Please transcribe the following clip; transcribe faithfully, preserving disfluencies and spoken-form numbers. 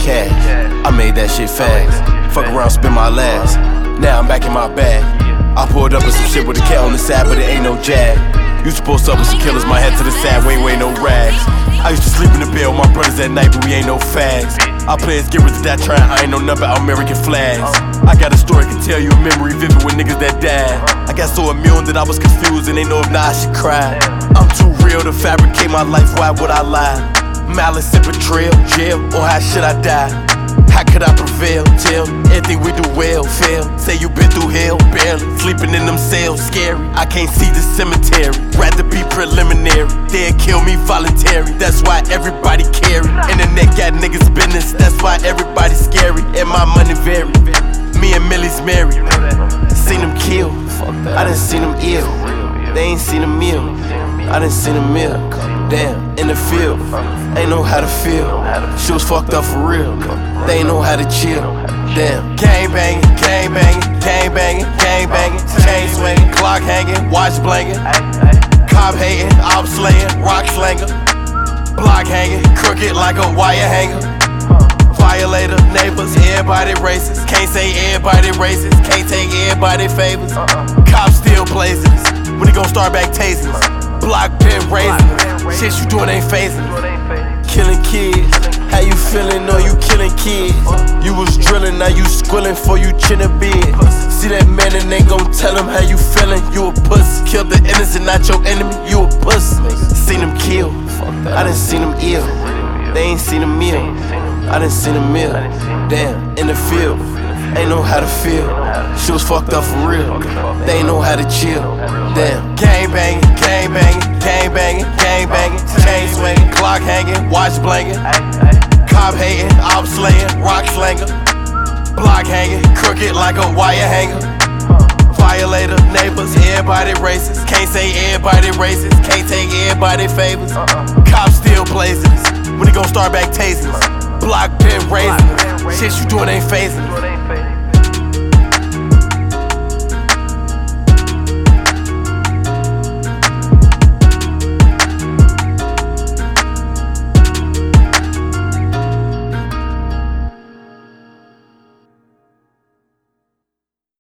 cash. I made that shit fast. Fuck around, spend my last. Now I'm back in my bag. I pulled up with some shit with a cat on the side, but it ain't no jag. Used to post up with some killers, my head to the side, we ain't wearing no rags. I used to sleep in the bed with my brothers at night, but we ain't no fags. Our players get rid of that trying, I ain't know nothing about American flags. I got a story, can tell you a memory vivid with niggas that died. I got so immune that I was confused and they know if not I should cry. I'm too real to fabricate my life, why would I lie? Malice and betrayal, jail, or how should I die? How could I prevail? Tell everything we do well, fail. Say you been through hell, barely. Sleeping in them cells, scary. I can't see the cemetery, rather be preliminary. They'll kill me voluntary, that's why everybody carry. Internet got niggas business, that's why everybody scary. And my money vary, me and Millie's married. Seen them kill, I done seen them ill. They ain't seen a meal, I done seen a meal. Damn, in the field, ain't know how to feel. She was fucked up for real, they ain't know how to chill. Damn, gang banging, gang banging, gang banging, gang banging, chain swinging, clock hanging, watch blanking, cop hating, op slaying, rock slanger, block hanging, crooked like a wire hanger. Violator, neighbors, everybody racist. Can't say everybody racist, can't take everybody favors. Cops still blazing us, when he gon' start back tasing us? Block pen raising us, shit you doing ain't phasing us. Killing kids, how you feeling? Know you killing kids. You was drilling, now you squilling for you chin a bed. See that man and ain't gon' tell him how you feeling. You a puss, kill the innocent, not your enemy. You a puss. Seen him kill, I done seen him ill. They ain't seen a meal, I done seen a meal. Damn, in the field, ain't know how to feel. She was fucked up for real, they ain't know how to chill. Damn, gang banging, gang banging, gang banging, gang banging, chain swinging, clock hanging, watch blanking, cop hating, op slaying, rock slanger, block hanging, crooked like a wire hanger. Violator, neighbors, everybody racist. Can't say everybody racist, can't take everybody favors. Cops still blazing us, when he gon' start back tasing us? Block pen raising us, shit you doing ain't phasing us.